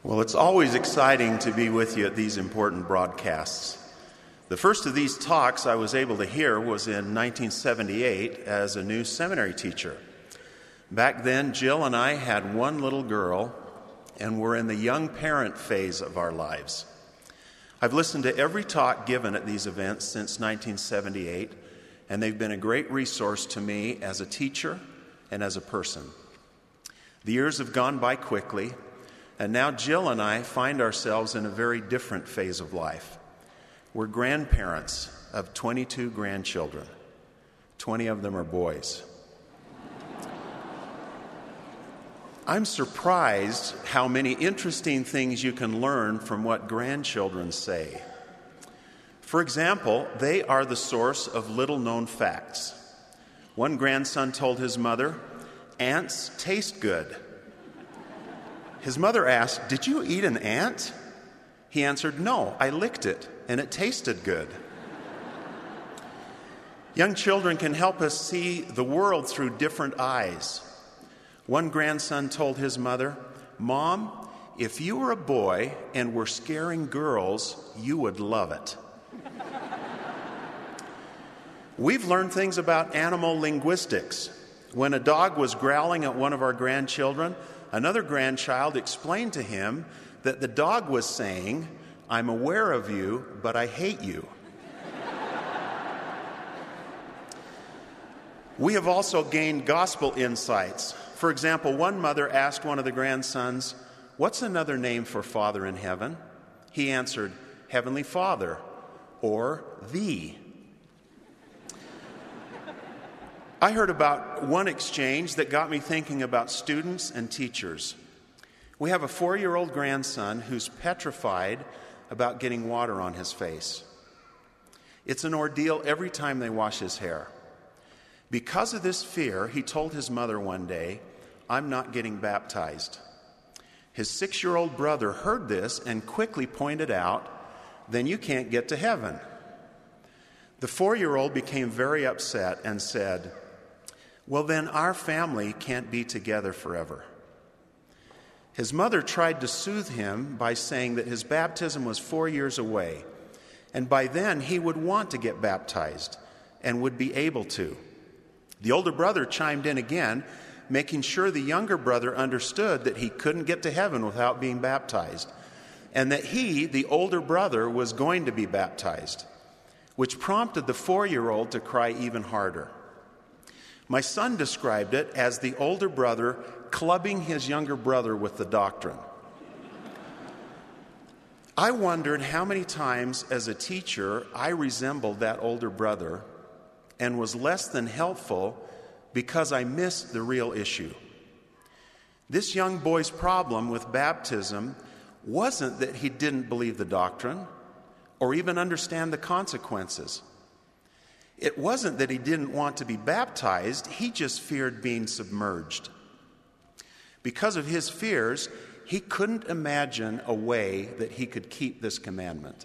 Well, it's always exciting to be with you at these important broadcasts. The first of these talks I was able to hear was in 1978 as a new seminary teacher. Back then, Jill and I had one little girl and were in the young parent phase of our lives. I've listened to every talk given at these events since 1978, and they've been a great resource to me as a teacher and as a person. The years have gone by quickly, and now Jill and I find ourselves in a very different phase of life. We're grandparents of 22 grandchildren. 20 of them are boys. I'm surprised how many interesting things you can learn from what grandchildren say. For example, they are the source of little-known facts. One grandson told his mother, "Ants taste good." His mother asked, "Did you eat an ant?" He answered, "No, I licked it, and it tasted good." Young children can help us see the world through different eyes. One grandson told his mother, "Mom, if you were a boy and were scaring girls, you would love it." We've learned things about animal linguistics. When a dog was growling at one of our grandchildren, another grandchild explained to him that the dog was saying, "I'm aware of you, but I hate you." We have also gained gospel insights. For example, one mother asked one of the grandsons, "What's another name for Father in heaven?" He answered, "Heavenly Father," or "Thee." I heard about one exchange that got me thinking about students and teachers. We have a 4-year-old grandson who's petrified about getting water on his face. It's an ordeal every time they wash his hair. Because of this fear, he told his mother one day, "I'm not getting baptized." His 6-year-old brother heard this and quickly pointed out, "Then you can't get to heaven." The 4-year-old became very upset and said, "Well, then our family can't be together forever." His mother tried to soothe him by saying that his baptism was 4 years away, and by then he would want to get baptized and would be able to. The older brother chimed in again, making sure the younger brother understood that he couldn't get to heaven without being baptized, and that he, the older brother, was going to be baptized, which prompted the 4-year-old to cry even harder. My son described it as the older brother clubbing his younger brother with the doctrine. I wondered how many times as a teacher I resembled that older brother and was less than helpful because I missed the real issue. This young boy's problem with baptism wasn't that he didn't believe the doctrine or even understand the consequences. It wasn't that he didn't want to be baptized, he just feared being submerged. Because of his fears, he couldn't imagine a way that he could keep this commandment.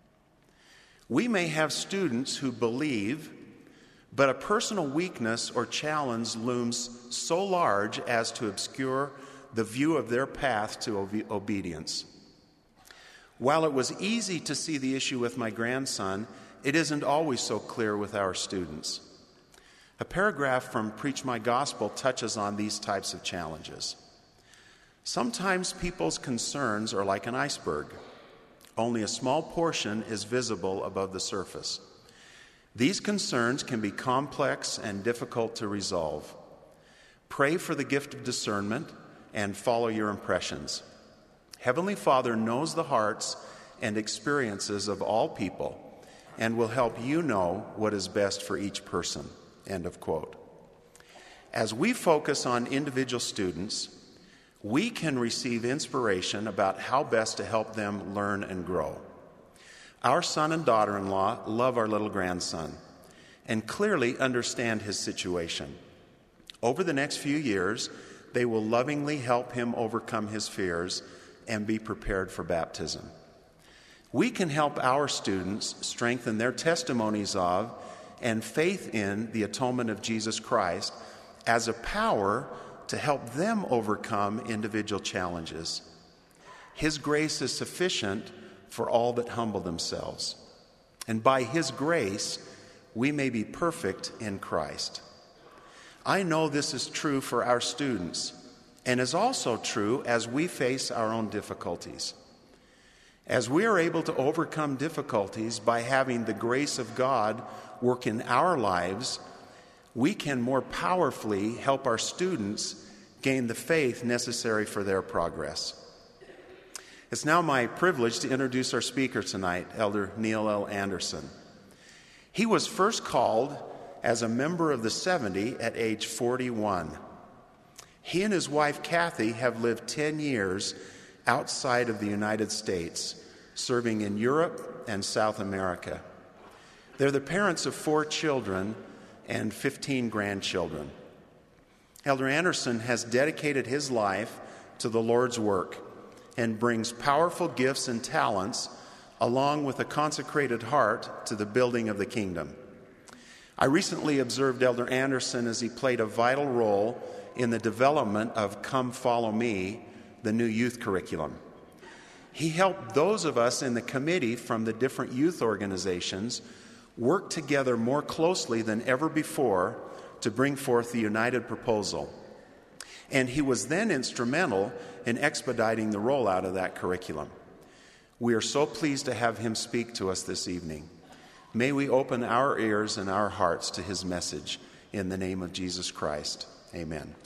We may have students who believe, but a personal weakness or challenge looms so large as to obscure the view of their path to obedience. While it was easy to see the issue with my grandson, it isn't always so clear with our students. A paragraph from Preach My Gospel touches on these types of challenges. Sometimes people's concerns are like an iceberg. Only a small portion is visible above the surface. These concerns can be complex and difficult to resolve. Pray for the gift of discernment and follow your impressions. Heavenly Father knows the hearts and experiences of all people and will help you know what is best for each person." End of quote. As we focus on individual students, we can receive inspiration about how best to help them learn and grow. Our son and daughter-in-law love our little grandson and clearly understand his situation. Over the next few years, they will lovingly help him overcome his fears and be prepared for baptism. We can help our students strengthen their testimonies of and faith in the atonement of Jesus Christ as a power to help them overcome individual challenges. His grace is sufficient for all that humble themselves. And by His grace, we may be perfect in Christ. I know this is true for our students, and is also true as we face our own difficulties. As we are able to overcome difficulties by having the grace of God work in our lives, we can more powerfully help our students gain the faith necessary for their progress. It's now my privilege to introduce our speaker tonight, Elder Neil L. Anderson. He was first called as a member of the 70 at age 41. He and his wife, Kathy, have lived 10 years outside of the United States, serving in Europe and South America. They're the parents of 4 children and 15 grandchildren. Elder Anderson has dedicated his life to the Lord's work and brings powerful gifts and talents along with a consecrated heart to the building of the kingdom. I recently observed Elder Anderson as he played a vital role in the development of Come Follow Me, the new youth curriculum. He helped those of us in the committee from the different youth organizations work together more closely than ever before to bring forth the united proposal. And he was then instrumental in expediting the rollout of that curriculum. We are so pleased to have him speak to us this evening. May we open our ears and our hearts to his message in the name of Jesus Christ. Amen.